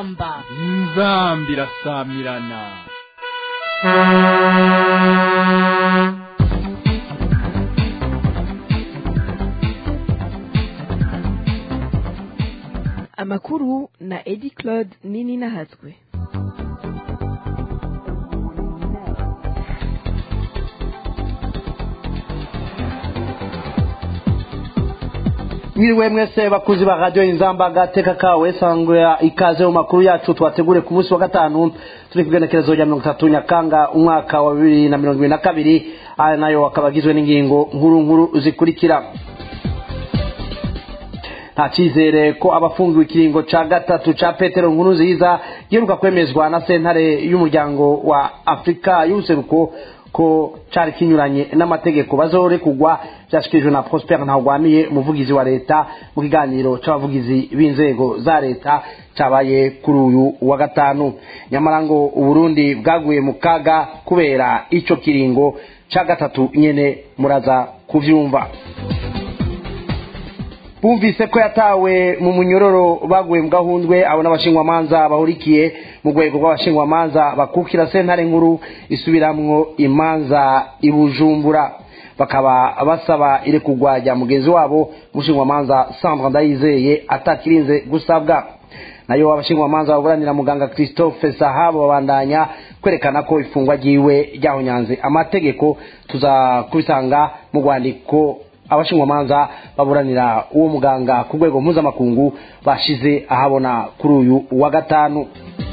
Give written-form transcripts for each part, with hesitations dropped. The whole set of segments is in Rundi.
inzamba irasamirana. Amakuru na Edi Claude Nini Nahatswe. Mwiriwe mwese bakuzi ba radio Inzamba gateka kawe sangwe ikaze mu makuru yacu twategure ku munsi wa gatanu turi kugenekerezo ya 30 Nyakanga umwaka wa 2022 aya nayo akabagizwe n'ingingo nkuru zikurikira. Nta cizere ko abafungiwe ikiringo ca gatatu ca Petero Nkurunziza giheruka kwemezwa na sentare y'umuryango wa Afrika y'ubuseruko ko cari kinyuranye n'amategeko bazore kugwa byashikijwe na Prosper Ntagwamiye umuvugizi wa leta mu kiganiro c'abavugizi b'inzego za leta cabaye kuri uyu wa gatanu. Nyamarango Uburundi bwaguye mu kaga kubera ico kiringo ca gatatu nyene muraza kuvyumva. Bumvise ko yatawe mu munyororo baguye mu gahundwe abo n'abashingwa manza bahurikiye mu rwego rw'abashingwa manza bakukira sentare nkuru isubiramwo imanza ibujumbura bakaba basaba ire kugwajya mugenzi wabo mushingwa manza Sandra Ndayizeye atakirinze gusabwa. Nayo abashingwa manza baburanira muganga Christophe Sahabo babandanya kwerekana ko ifungwa giwe ryahonyanze amategeko tuza kubisanga mu rwandiko abashingwa manza baburanira uwo muganga ku rwego mpuzamakungu bashize ahabona kuri uyu wa gatanu.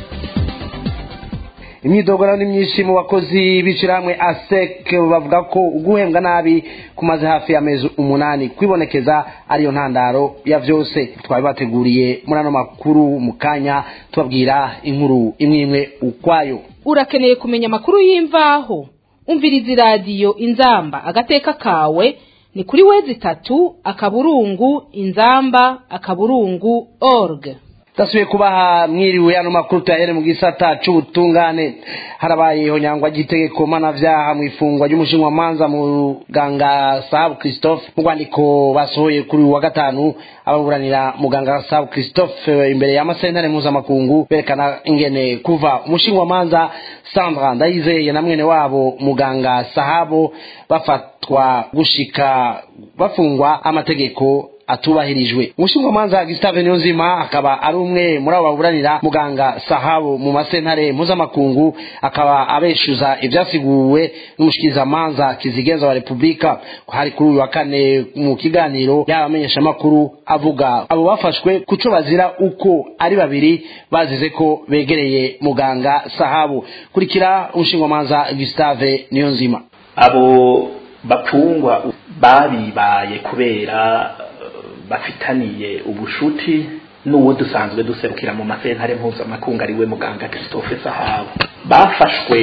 Imyidogoro ni myinshi mu bakozi biciramwe ASEC bavuga ko uguhembwa nabi kumaze hafi y'amezi 8 kwibonekeza ariyo ntandaro ya vyose. Twari bateguriye muri ano makuru mukanya tubabwira inkuru imwe ukwayo. Urakeneye kumenya makuru y'imvaho umviriza radio Inzamba agateka kawe ni kuri wezi 3 akaburungu inzamba akaburungu org. Tasubiye kubaha mwiriwe ano makuru tahere mu gisata c'ubutungane harabaye ihonyangwa gitegeko manavyaha mu ifungwa ry'umushinwa manza mu ganga Sahabo Christophe mu rwandiko basohoye kuri wa gatanu ababuranira muganga Sahabo Christophe imbere ya masentare mpuzamakungu berekana ingene kuva umushinwa manza Sandra Ndayizeye na mwene wabo muganga Sahabo bafatwa gushika bafungwa amategeko atubahirijwe. Umushinga manza Gustave Niyonzima akaba ari umwe muri abo baburanira muganga Sahabo mu masentare mpuzamakungu akaba abeshuza ivyasiguwe n'umushikiza manza Kizigenza wa Republika hari kuri uyu wa kane mu kiganiro y'abamenyesha makuru avuga abo bafashwe kuco bazira uko ari babiri bazize ko begereye muganga Sahabo. Kurikira umushinga manza Gustave Niyonzima. Abo bapfungwa babibaye kubera bafitaniye ubushuti n'uwo dusanzwe duserukira mu masentare mpuzamakungu ariwe muganga Christophe Sahabo. Bafashwe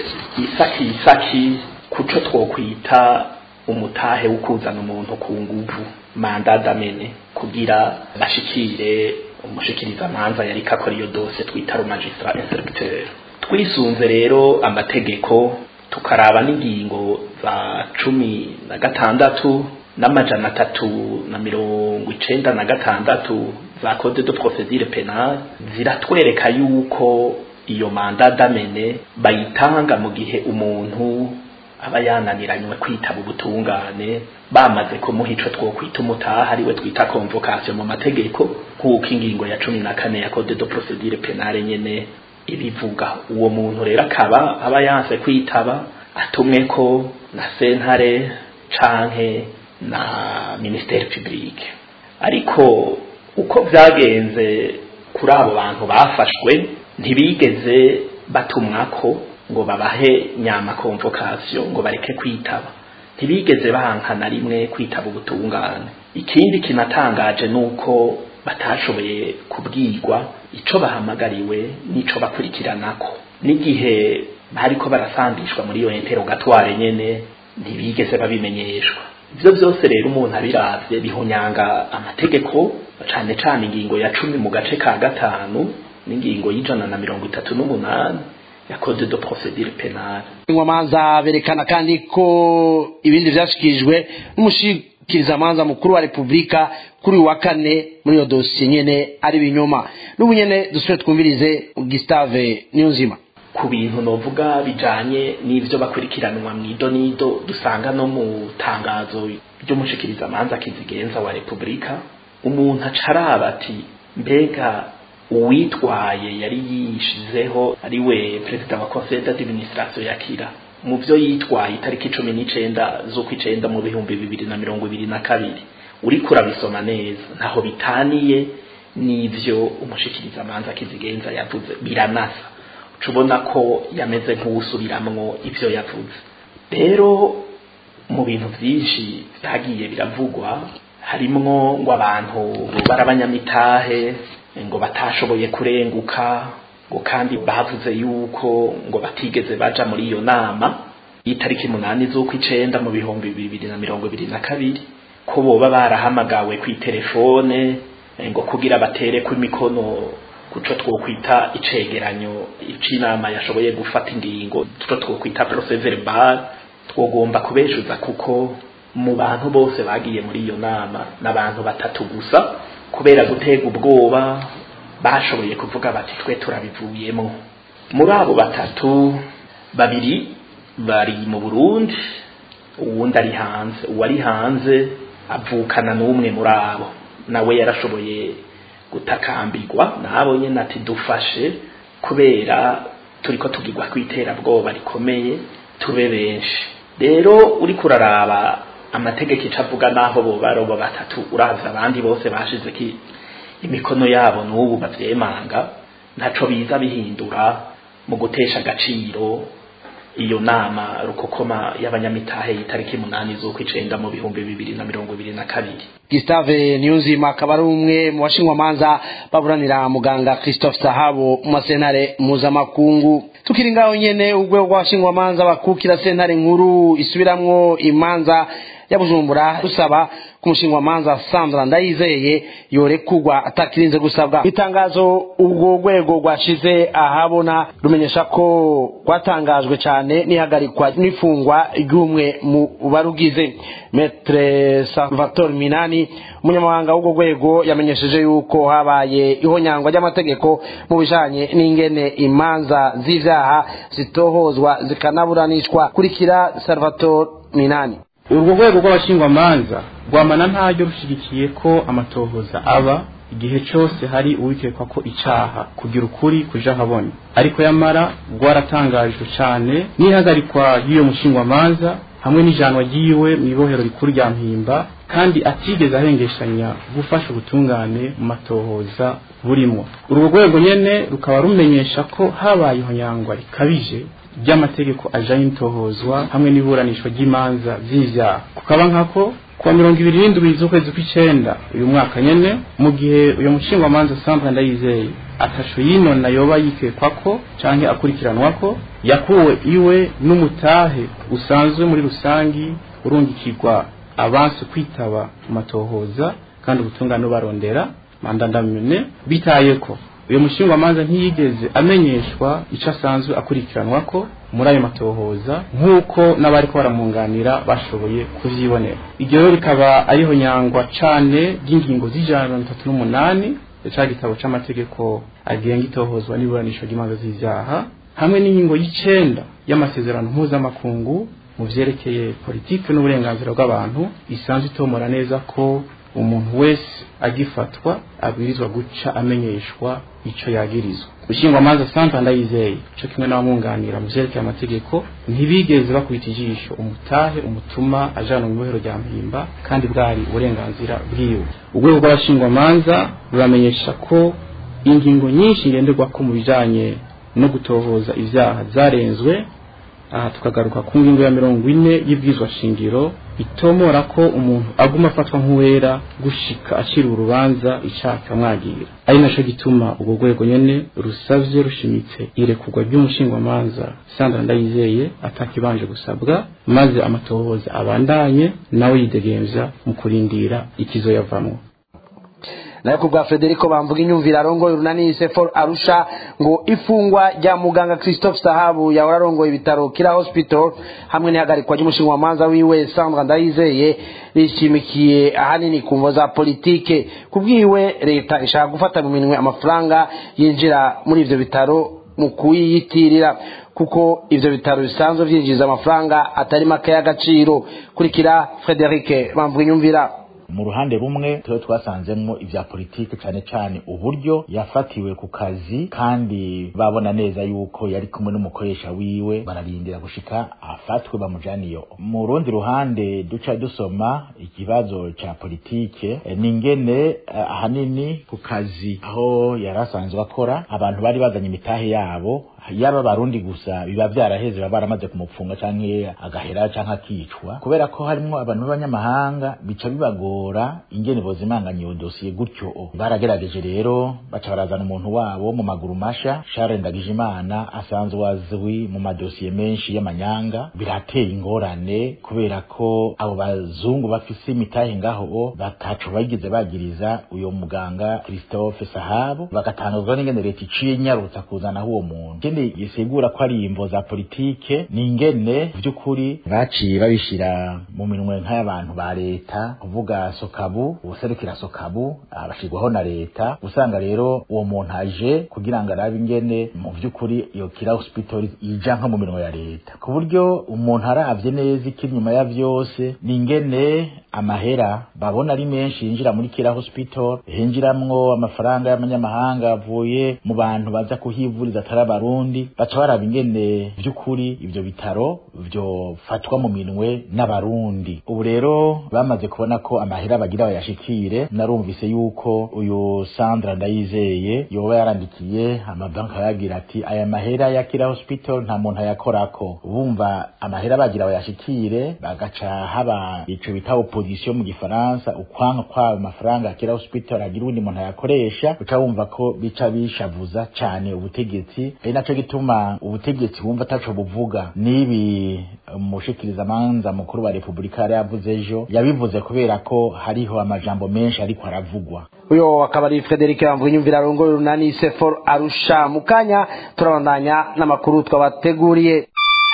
isaki kuco twokwita umutahe ukuzana umuntu ku nguvu mandat d'amener kugira bashikire umushikiriza manza yari kakora iyo dose twita magistrat instructeur. Twisunze rero amategeko tukaraba n'ingingo za 16 n'amajana 396 za code de procédure pénale ziratwereka yuko iyo mandat d'amener bayitanga mu gihe umuntu aba yananiranywe kwitaba ubutungane bamaze kumuha ico twokwita umutaha ariwe twita convocation mu mategeko nk'uko ingingo ya 14 ya code de procédure pénale nyene ibivuga. Uwo muntu rero akaba aba yanse kwitaba atumwe ko na sentare canke na ministère public. Ariko uko vyagenze kuri abo bantu bafashwe ntibigeze batumwako ngo babahe nyama convocation ngo bareke kwitaba, ntibigeze bahankana rimwe kwitaba ubutungane. Ikindi kinatangaje nuko batashoboye kubwirwa ico bahamagariwe nico bakurikiranako, n'igihe bariko barasambishwa muri iyo interrogatoire nyene ntibigeze babimenyeshwa. Ivyo byose rero umuntu abiravye bihonyanga amategeko cane cane ingingo ya 10 mu gace ka 5 n'ingingo y'138 ya code de procédure pénale. Ingwamanza berekana kandi ko ibindi vyashikijwe kirizamanza mukuru wa Republika kuri wa kane muri yo dosiye nyene ari binyoma. N'ubu nyene dusubire twumvirize Gustave Niyonzima. Ku bintu novuga bijanye n'ivyo bakurikiranwa mw'idonido dusanga no mu tangazo ry'umushikirizamanza kizigenza wa Republika, umuntu acaraba ati mbega uwitwaye yari yishizeho ari we perezida wa conseil d'administration ya Kira mu byo yitwaye itariki 19 z'ukwicenda mu 2022 uri kurabisoma neza ntaho bitaniye n'ivyo umushikirizamanza kizigenza yavuze, biranasa cubona ko yameze nk'usubiramwo ivyo yavuze. Rero mu bintu byinshi byagiye biravugwa harimwo ngo abantu barabanyamitahe ngo batashoboye kurenguka, ngo kandi bavuze yuko ngo batigeze baja muri iyo nama itariki 8 z'ukwicenda mu 2022 ko boba barahamagawe ku telefone ngo kugira batere ku mikono kuco twokwita icegeranyo icinama yashoboye gufata ingingo tuco twokwita procès verbal. Twogomba kubeshuza kuko mu bantu bose bagiye muri iyo nama n'abantu batatu gusa kubera gutega ubwoba bashoboye kuvuga bati twe turabivuyemo. Muri abo batatu babiri bari mu Burundi, uwundi ari hanze. Uwari hanze avukana n'umwe muri abo, nawe yarashoboye gutakambirwa nabo nyene ati dufashe kubera turiko tugirwa kwitera bwoba rikomeye tube benshi. Rero uri kuraraba amategeko icavuga naho bo baroba batatu uraza abandi bose bashize ki imikono yabo n'ubu bavyemanga, ntaco biza bihindura mu gutesha agaciro iyo nama rukokoma y'abanyamitahe itariki 8 z'ukwicenda mu 2022. Gustave Niyonzima akaba ari umwe mu bashingwamanza baburanira muganga Christophe Sahabo mu masentare mpuzamakungu. Tukiri ngaho nyene urwego rw'abashingwamanza bakukira sentare nkuru isubiramwo imanza ya Bujumbura rusaba kumushingwamanza Sandra Ndayizeye yorekugwa atakirinze gusabwa. Itangazo ubwo rwego rwashize ahabona rumenyesha ko rwatangajwe cyane nihagarikwa n'ifungwa ry'umwe mu barugize. Maître Salvatore Minani umunyamabanga w'ubwo rwego yamenyesheje yuko habaye ihonyangwa ry'amategeko mu bijanye n'ingene imanza z'ivyaha zitohozwa zikanaburanishwa. Kurikira Salvatore Minani. Urwo rwego rw'abashingwamanza rwamana ntaryo rushigikiye ko amatohoza aba igihe cyose hari uwikekwa ko icaha kugira ukuri kuja habona, ariko yamara rwaratangajwe cyane n'ihagarikwa y'iyo mushingwamanza hamwe n'ijanwa ryiwe mu ibohero rikuru rya Mpimba, kandi atigeze ahengeshanya gufasha ubutungane mu matohoza burimo. Urwo rwego nyene rukaba rumenyesha ko habaye ihonyangwa rikabije ry'amategeko ajanye n'itohozwa hamwe n'iburanishwa ry'imanza z'ivyaha. Kukaba nkako kuwa 27 z'ukwezi kw'icenda uyu mwaka nyene, mu gihe uyo mushingwamanza Sandra Ndayizeye atasho yinona yoba yikekwako canke akurikiranwako, yakuwe iwe n'umutahe usanzwe muri rusangi urungikirwa abansi kwitaba matohoza kandi ubutungane barondera mandandamune, bitayeko uyo mushingwamanza ntiyigeze amenyeshwa ico asanzwe akurikiranwako muri ayo matohoza nk'uko n'abari ko baramunganira bashoboye kuvyibonera. Iryo rero rikaba ariho nyangwa cane ry'ingingo z'138 ca gitabo c'amategeko agenga itohozwa n'iburanisho ry'imanza z'ivyaha hamwe n'ingingo y'icenda y'amasezerano mpuzamakungu mu vyerekeye politike n'uburenganzira bw'abantu isanzwe itomora neza ko umuntu wese agifatwa abwirizwa guca amenyeshwa ico yagirizwa. Ushingwamanza Sandra Ndayizeye cyo kimwe n'abamwunganira mu vyerekeye amategeko ntibigeze bakubita ijisho umutahe umutuma ajana mu ibohero rya Mpimba kandi bwari uburenganzira bwiwe. Urwego rw'abashingwamanza ruramenyesha ko ingingo nyinshi ngenderwako mu bijanye no gutohoza ivyaha zarenzwe. Aha tukagaruka ku ngingo ya 40 y'ibwizwa shingiro itomora ko umuntu aguma afatwa nk'uwera gushika acira urubanza icaka mwagira. Ari naco gituma ubwo rwego nyene rusavye rushimitse irekurwa ry'umushingwamanza Sandra Ndayizeye atakibanje gusabwa, maze amatohoza abandanye nawe yidegemvya mu kurindira ikizo yavamwo. nayo kubwa Federico bamvuga inyumvira arongoye urunani Sefor Arusha ngo ifungwa rya muganga Christophe Sahabu yahora arongoye ibitaro Kira Hospital hamwe n'ihagarikwa ry'umushinga manza wiwe Sandra Ndayizeye rishimikiye ahanini kumvo za politike kubwiwe leta ishaka gufata mu minwe amafaranga yinjira muri ivyo bitaro mu kuyiyitirira kuko ivyo bitaro bisanzwe vyinjiza amafaranga atari make y'agaciro. Kurikira Frederic bamvuga inyumvira. Mu ruhande rumwe tuwe twasanzemmo ivya politike cyane cyane uburyo yafatiwe ku kazi kandi babona neza yuko yari kumwe n'umukoresha wiwe bararindira gushika afatwe bamujaniyo. Mu rundi ruhande duca dusoma ikibazo ca politike ningene ahanini ku kazi aho yarasanzwe akora abantu bari bazanye imitahe yabo yaba barundi gusa biba byaraheze baba baramaze kumupfunga canke agahera canke akicwa kubera ko harimo abantu b'abanyamahanga bica bibagora ingene bozimanganya iyo dosiye gutyo. Baragerageje rero baca barazana umuntu wabo mu maguru masha Charles Ndagijimana asanzwe azwi mu madosiye menshi y'amanyanga. Birateye ingorane kubera ko abo bazungu bafise imitahe ngaho batacu bagize bagiriza uyo muganga Christophe Sahabu bagatangazwa n'ingene leta iciye nyarutsa kuzana uwo muntu yisegura ko ari imvo za politike ningene by'ukuri baciye babishira mu minwe nk'abantu ba leta kuvuga Sokabu userukira Sokabu abashirwaho na leta usanga rero uwo muntu aje kugira ngo arabe ingene mu by'ukuri iyo Kira Hospital ija nka mu minwe ya leta ku buryo umuntu aravye neza iki nyuma ya vyose ningene amahera babona ari menshi yinjira muri Kira Hospital hinjiramwo amafaranga y'amanyamahanga avuye mu bantu baza kuhivuriza atarabarundi baca baraba ingene by'ukuri ivyo bitaro vyo fatwa mu minwe n'abarundi. Ubu rero bamaze kubona ko amahera bagira bayashikire narumvise yuko uyu Sandra Ndayizeye yoba yarandikiye amabanka yagira ati aya mahera ya Kira Hospital nta muntu ayakorako. Bumva amahera bagira bayashikire bagaca haba ico bita opposition mu gifaransa ukwanka kwa amafaranga ya Kira Hospital agira undi muntu ayakoresha uca wumva ko bica bishavuza cyane ubutegetsi naco gituma ubutegetsi bumva taco buvuga nibi umushikiriza manza mukuru wa Republika yavuze ejo yabivuze kubera ko hariho amajambo menshi ariko aravugwa. Uyo akaba ari Frederic bamvuga inyumvira arongoye urunani Sefor Arusha. Mukanya turabandanya n'amakuru twabateguriye.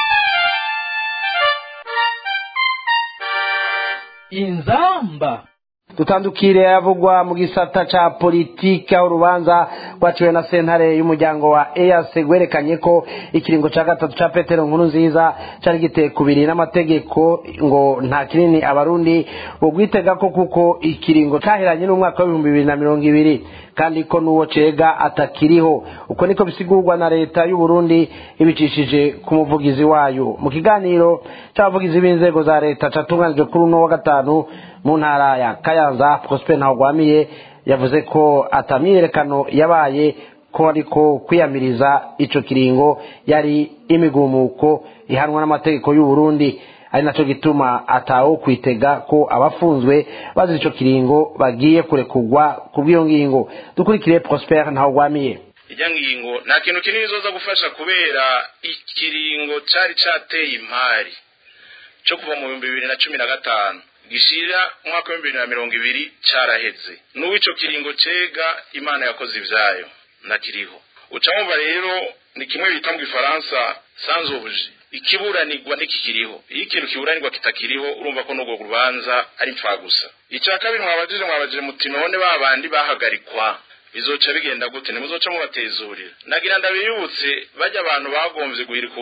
Inzamba Tutandukire yavugwa mu gisata ca politike urubanza rwaciwe na sentare y'umuryango wa EAC gwerekanye ko ikiringo ca gatatu ca Petero Nkurunziza cari giteye kubiri n'amategeko ngo nta kinini abarundi bo gwitega ko kuko ikiringo caheranye n'umwaka wa 2020 kandi ko nuwo cega atakiriho. Uko niko bisigurwa na leta y'u Burundi ibicishije ku muvugizi wayo. Mu kiganiro c'abavugizi b'inzego za leta catunganijwe kuri uno wa gatanu mu ntara ya Kayanza, Prosper Ntawagwamiye yavuze ko atamyerekano yabaye ko ariko kwiyamiriza ico kiringo yari imigumuko ihanwa n'amategeko y'u Burundi, ari naco gituma atawo kwitega ko abafunzwe bazi ico kiringo bagiye kurekugwa kubwiyo ngingo. Dukurikire Prosper Ntawagwamiye. Ijya ngingo nta kintu kinini zoza gufasha kubera ikiringo cari cateye impari cyo kuva mu 2015 gishira umwaka wa 2020 caraheze n'uwico kiringo cega Imana yakoze ivyayo nakiriho. Ucamva rero ni kimwe bita mu Gifaransa sans objet ikiburanirwa n'ikikiriho. Iyo ikintu kiburanirwa kitakiriho urumva ko n'ubwo rubanza ari mpfa gusa. Icya kabiri mwabajije muti none babandi bahagarikwa bizoca bigenda gute nimuzoca mubatezurira. Nagira ndabiyubutse bajya abantu bagomvye guhirika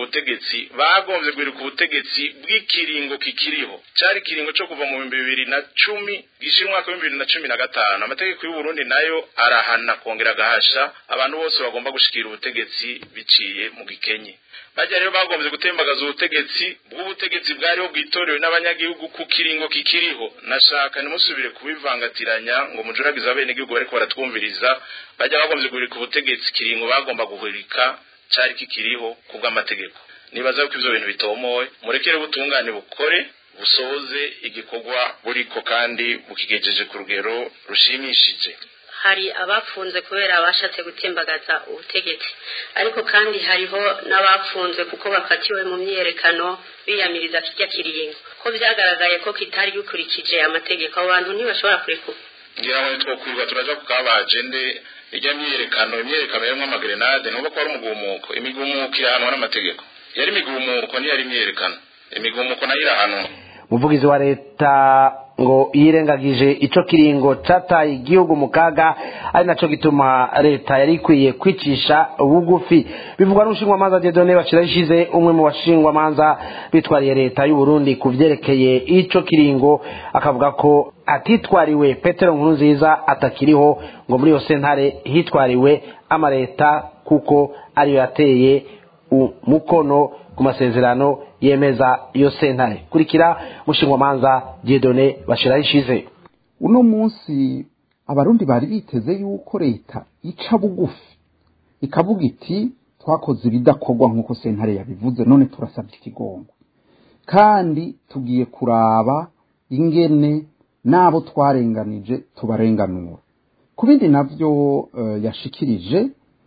ubutegetsi bw'ikiringo kikiriho cari kiringo cyo kuva mu 2010 gishira umwaka wa 2015. Amategeko y'u Burundi nayo arahana kongera gahasha abantu bose bagomba gushikira ubutegetsi biciye mu gikenye. Bajya rero bagomvye gutembagaza ubutegetsi bwariho bwitorewe n'abanyagihugu ku kiringo kikiriho. Nashaka nimusubire kubivangatiranya ngo mujuragiza bene igihugu bariko baratwumviriza. Bajya bagomvye guhirika ubutegetsi kiringo bagomba guhirika cari kikiriho kubw'amategeko. Nibaza ko ivyo bintu bitomoye murekere butungane bukore busoze igikorwa buriko kandi bukigejeje ku rugero rushimishije. Hari abafunze kubera bashatse gutembagaza ubutegetsi, ariko kandi hariho n'abafunze kuko bafatiwe mu myerekano biyamiriza kijya kiringo ko byagaragaye ko kitari gukurikije amategeko. Abantu ntibashobora kurekura ngira ngo twokwirirwa turaja kukabajende ijya imyerekano yarimwo amagrenade nubwo ko ari umugumuko imigumuko irahanwa n'amategeko yari imigumuko ntiyari imyerekano imigumuko nayo irahanwa. umuvugizi wa leta ngo yirengagije ico kiringo cataye igihugu mu kaga ari naco gituma leta yari ikwiye kwicisha bugufi bivugwa n'umushinga manza Dieudonné Bashirayishize umwe mu bashingwa manza bitwariye leta y'u Burundi kuvyerekeye ico kiringo akavuga ko atitwariwe Petero Nkurunziza atakiriho ngo muri yo sentare hitwariwe amareta kuko ariyo yateye umukono ku masezerano yemeza iyo sentare kurikira mushingwa manza Dieudonné Bashirayishize. Uno munsi abarundi bari biteze yuko leta ica bugufi ikavuga iti twakoze ibidakorwa nkuko sentare yabivuze none turasabye ikigongo kandi tugiye kuraba ingene nabo twarenganije tubarenganura kubindi navyo yashikirije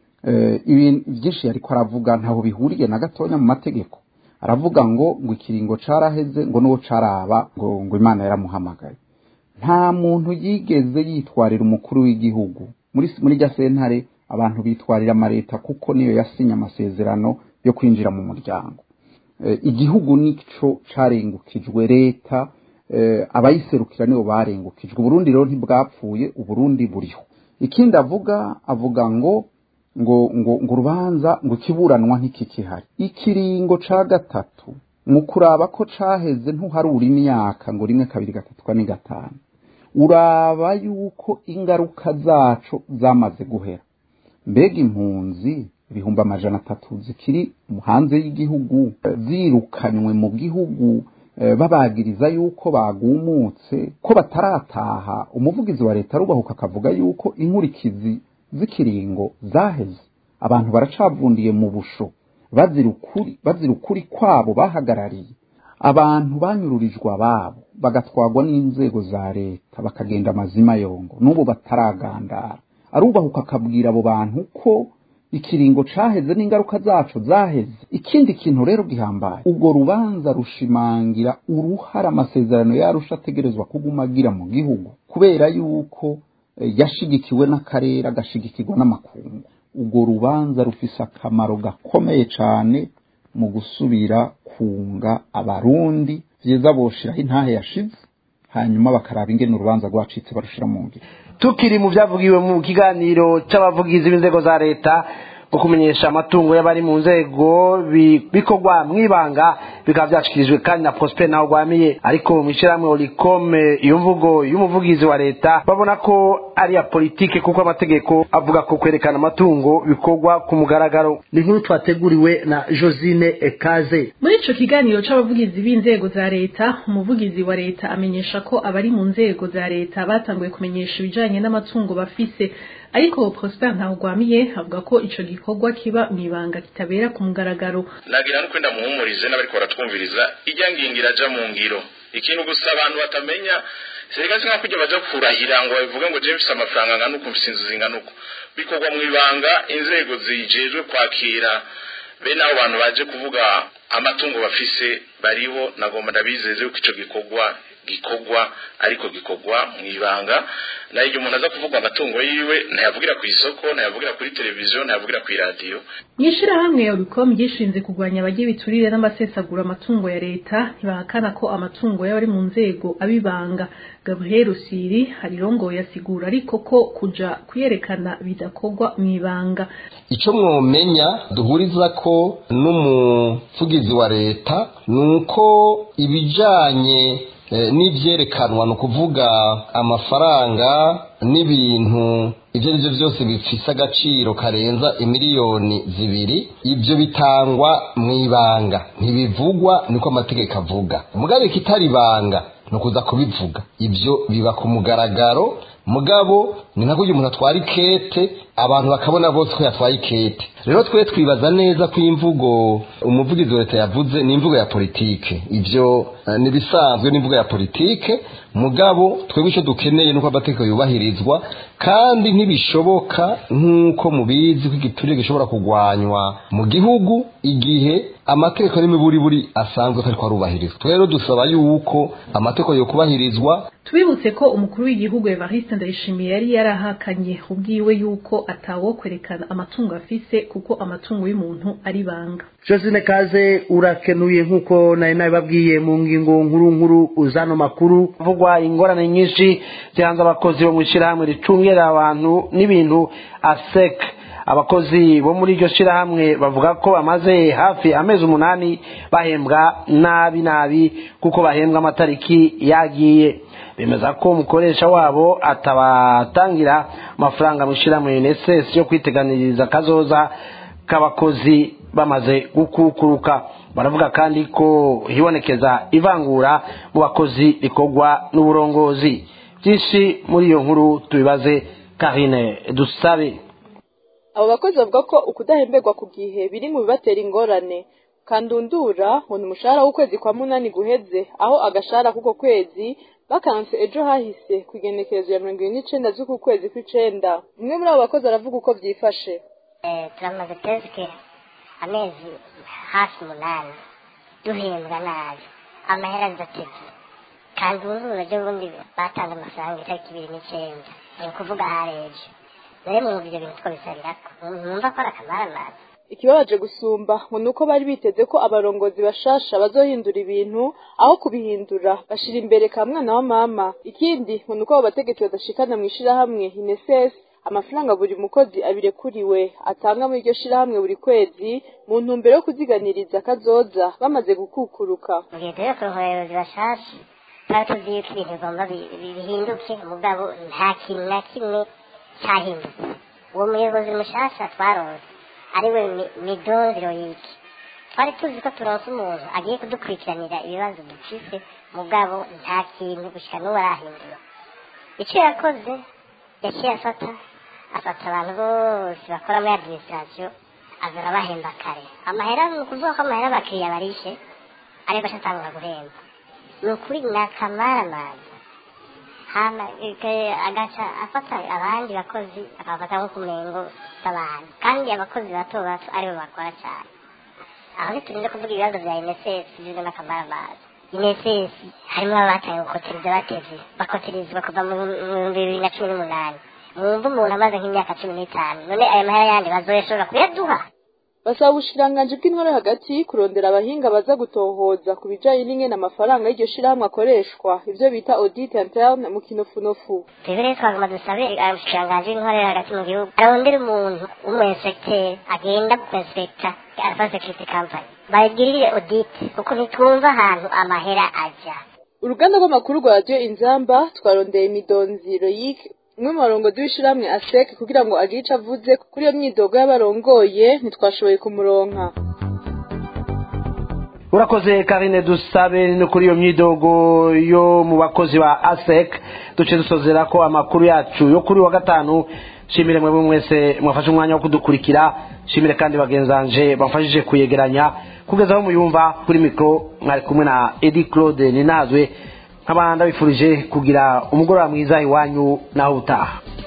ibintu byinshi yariko aravuga ntaho bihuriye na gatonya mu mategeko aravuga ngo ikiringo caraheze ngo nuwo caraba ngo Imana yaramuhamagaye nta muntu yigeze yitwarira umukuru w'igihugu muri rya sentare abantu bitwarira amareta kuko niyo yasinya amasezerano yo kwinjira mu muryango igihugu nico carengukijwe leta abayiserukira nibo barengukijwe Burundi rero ntibwapfuye Uburundi buriho ikindi avuga ngo urubanza ngo kiburanwa ntikikihari ikiringo ca gatatu mu kuraba ko caheze ntuharura imyaka ngo 1 2 3 4 5 uraba yuko ingaruka zaco zamaze guhera mbega impunzi ibihumbi 300 zikiri hanze y'igihugu zirukanywe mu gihugu babagiriza yuko bagumutse ko batarataha umuvugizi wa leta rubahuka akavuga yuko inkurikizi zikiringo zaheze abantu baracavundiye mu busho bazira ukuri kwabo bahagarariye abantu banyururijwe ababo bagatwagwa n'inzego za leta bakagenda amazima yongo n'ubu bataragandara arubahuka akabwira abo bantu ko ikiringo caheze n'ingaruka zaco zaheze ikindi kintu rero gihambaye ubwo rubanza rushimangira uruhara amasezerano yarusha ategerezwa kugumagira mu gihugu kubera yuko yashigikiwe n'akarere agashigikirwa n'amakungu ubwo rubanza rufise akamaro gakomeye cane mu gusubira kunga abarundi vyiza boshiraho intahe yashize hanyuma bakaraba ingene urubanza rwacitse barushira mu ngiro. Tukiri mu byavugiwe mu kiganiro c'abavugizi b'inzego za leta ngo kumenyesha amatungo y'abari mu nzego bikorwa mwibanga bikaba byashikirijwe kandi na Prosper naho gwamiye ariko mwishiramwe Olicom iyo mvugo y'umuvugizi wa leta babona ko ari ya politike kuko amategeko avuga ko kwerekana amatungo bikorwa ku mugaragaro. Ni nkuru twateguriwe na Josine Ekaze. Muri ico kiganiro c'abavugizi b'inzego za leta umuvugizi wa leta amenyesha ko abari mu nzego za leta batanguye kumenyesha ibijanye n'amatungo bafise ariko Prosper ntawugwamiye avuga ko ico gikorwa kiba mwibanga kitabera ku mugaragaro. Nagira no kwenda muhumurize n'abariko baratwumviriza ijya ngingira ja mu ngiro ikintu gusa abantu batamenya sereka singa kujya baja kurahira ngo bavuga ngo James amafaranga ngana uko mfisinzu zingana uko bikorwa mwibanga inzego zijejwe kwakira bene abo bantu baje kuvuga amatungo bafise bariho nagomba ndabizeze uko ico gikorwa ariko gikorwa mwibanga nayo igihe umuntu aza kuvuga amatungo yiwe ntayavugira ku isoko ntayavugira kuri televiziyo ntayavugira ku radio. Mwishira hamwe Olicom gishinze kugwanya abagiye biturire n'amasesagura amatungo ya leta ntibahakana ko amatungo y'abari mu nzego abibanga. Gabriel Rusiri harirongo yasigura ariko ko kuja kuyerekana bidakorwa mwibanga. Ico mwomenya duhuriza ko n'umuvugizi wa leta nuko ibijanye n'ivyerekanwa no kuvuga amafaranga n'ibintu ivyo arivyo vyose bifise agaciro karenza 2 miliyoni ibyo bitangwa mwibanga ntibivugwa niko amategeko avuga mugabe kitari banga no kuza kubivuga ibyo biba ku mugaragaro mugabo ni nako umuntu atwara ikete abantu bakabona bose ko yatwaye ikete. Rero twe twibaza neza ko imvugo umuvugizi wa leta yavuze ni imvugo ya politike, ivyo nibisanzwe n'imvugo ya politike, mugabo twebwe icyo dukeneye nuko amategeko yubahirizwa, kandi ntibishoboka nk'uko mubizi ko igiturire gishobora kugwanywa mu gihugu igihe amategeko n'imiburiburi asanzwe atari arubahirizwa. Rero dusaba yuko amategeko yo kubahirizwa. Tubibutse ko umukuru w'igihugu Evariste Ndayishimiye yari yarahakanye ubwiwe yuko atawo kwerekana amatungo afise kuko amatungo y'umuntu ari banga. Josine Kaze urakenuye nkuko naye nababwiye mu ngingo nkuru uzano makuru vugwa ingorane nyinshi zihanze abakozi bo mwishirahamwe ricungera abantu n'ibintu ASEC. Abakozi bo muri iryo shirahamwe bavuga ko bamaze hafi amezi 8 bahembwa nabi kuko bahembwa amatariki yagiye. Bemeza ko umukoresha wabo atabatangira amafaranga mwishirahamwe UNSS yo kwiteganiriza kazoza k'abakozi bamaze gukukuruka. Baravuga kandi ko hibonekeza ivangura mu bakozi rikorwa n'uburongozi. Byinshi muri iyo nkuru tubibaze Karine Dusabe. Abo bakozi bavuga ko ukudahemberwa ku gihe biri mu bibatera ingorane. Kandundura ngo ni umushahara w'ukwezi kwa 8 guheze, aho agashahara kuko kwezi bakanse ejo hahise kugenekerezo ya 29 z'uku kwezi kw'icenda. Umwe muri abo bakozi aravuga uko byifashe. Turamaze tezke amezi hafi 8 duhembwa nabi, amahera adateze. Kandundura ryo bundi batanze amafaranga itariki 29, ni kuvuga hareje. Rero mu byo bintu twabisabirako numva ko arakamara. Ikibabaje gusumba ngo nuko bari biteze ko abarongozi bashasha bazohindura ibintu aho kubihindura bashira imbere ka mwana wa mama. Ikindi ngo nuko abo bategetsi badashikana mwishira hamwe UNSS amafaranga buri mukozi abirekuriwe atanga muri iryo shira hamwe buri kwezi mu ntumbero yo kuziganiriza kazoza bamaze gukukuruka. Rero ko abayobozi bashasha batuziye ko ibintu bagomba bihinduke, mugabo nta kintu na kimwe cyahindutse. Uwo muyobozi mushasha twaronse ariwe Midondiro yiki, twari tuzi ko turonse umuntu agiye kudukurikiranira ibibazo dufise, mugabo nta kintu gushika n'ubu arahindura. Icyo yakoze yaciye afata abantu bose bakora muri administration azara bahemba kare. Amahera ni ukuvuga ko amahera abakiriya barishe ariko ashatangura guhemba. Ni ukuri n'akamaramaza. Hama agaca afata abandi bakozi akabafata nko kumengo s'abantu, kandi abakozi bato aribo bakora cyane. Aho niturinze kuvuga ibibazo bya UNSS bizwe n'akamaramaza. UNSS harimo abatangiye gukotiriza bateze bakotirizwa kuva mu 2018. Mwumva umuntu amaze nk'imyaka 15, none aya mahera yandi bazoyashobora kuyaduha? Basaba ubushikiranganje bw'intwaro hagati kurondera abahinga baza gutohoza ku bijanye n'ingene amafaranga y'iryo shirahamwe akoreshwa, ivyo bita audit interne mu kinofunofu. Rero twagomba dusabe ubushikiranganje bw'intwaro hagati mu gihugu arondera umuntu w'umuinspecteur agenda guinspecta Alpha Security Company bagirire audit kuko ntitwumva ahantu amahera aja. Uruganda rw'amakuru rwa Radio Inzamba twarondeye Midonziro yiki umwe mu barongozi w'ishiramwe ASEC kugira ngo agire ico avuze kuri iyo myidogo y'abarongoye ntitwashoboye kumuronka. Urakoze Karine Dusabe no kuri iyo myidogo yo mu bakozi ba ASEC. Duce dusozera ko amakuru yacu yo kuri wa gatanu. Shimire mwe mwese mwafashe umwanya wo kudukurikira, shimire kandi bagenzanje bamfashije kuyegeranya kugeza aho muyumva. Kuri mikro mwari kumwe na Edi Claude Ninazwe, nk'abanda bifurije kugira umugoroba mwiza iwanyu naho utaha.